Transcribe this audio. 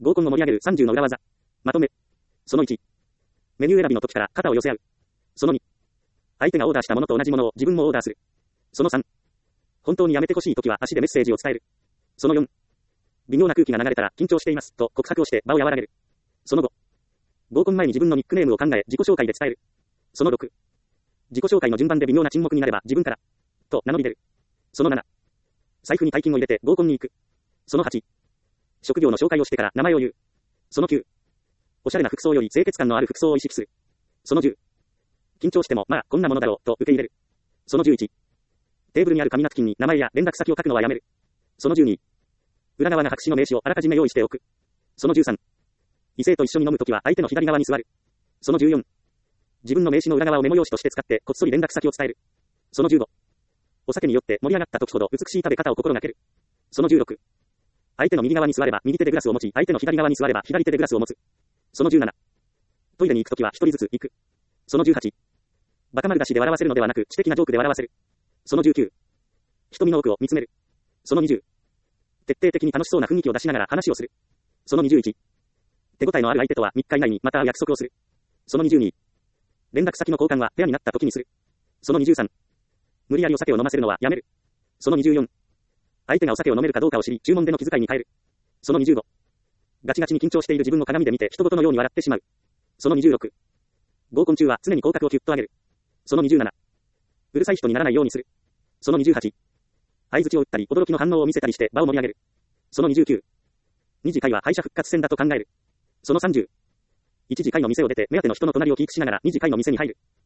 合コンを盛り上げる30の裏技。まとめ。その1。メニュー選びの時から肩を寄せ合う。その2。相手がオーダーしたものと同じものを自分もオーダーする。その3。本当にやめてほしい時は足でメッセージを伝える。その4。微妙な空気が流れたら緊張していますと告白をして場を和らげる。その5。合コン前に自分のニックネームを考え自己紹介で伝える。その6。自己紹介の順番で微妙な沈黙になれば自分からと名乗り出る。その7。財布に大金を入れて合コンに行く。その8。職業の紹介をしてから名前を言う。その9。おしゃれな服装より清潔感のある服装を意識する。その10。緊張してもまあこんなものだろうと受け入れる。その11。テーブルにある紙ナプキンに名前や連絡先を書くのはやめる。その12。裏側が白紙の名刺をあらかじめ用意しておく。その13。異性と一緒に飲むときは相手の左側に座る。その14。自分の名刺の裏側をメモ用紙として使ってこっそり連絡先を伝える。その15。お酒によって盛り上がった時ほど美しい食べ方を心がける。その16。相手の右側に座れば右手でグラスを持ち、相手の左側に座れば左手でグラスを持つ。その17。トイレに行くときは一人ずつ行く。その18。バカ丸出しで笑わせるのではなく知的なジョークで笑わせる。その19。瞳の奥を見つめる。その20。徹底的に楽しそうな雰囲気を出しながら話をする。その21。手応えのある相手とは3日以内にまた会う約束をする。その22。連絡先の交換はペアになった時にする。その23。無理やりお酒を飲ませるのはやめる。その24。相手がお酒を飲めるかどうかを知り注文での気遣いに変える。その25。ガチガチに緊張している自分を鏡で見て人事のように笑ってしまう。その26。合コン中は常に口角をキュッと上げる。その27。うるさい人にならないようにする。その28。相槌を打ったり驚きの反応を見せたりして場を盛り上げる。その29。2次会は敗者復活戦だと考える。その30。1次会の店を出て目当ての人の隣をキープしながら2次会の店に入る。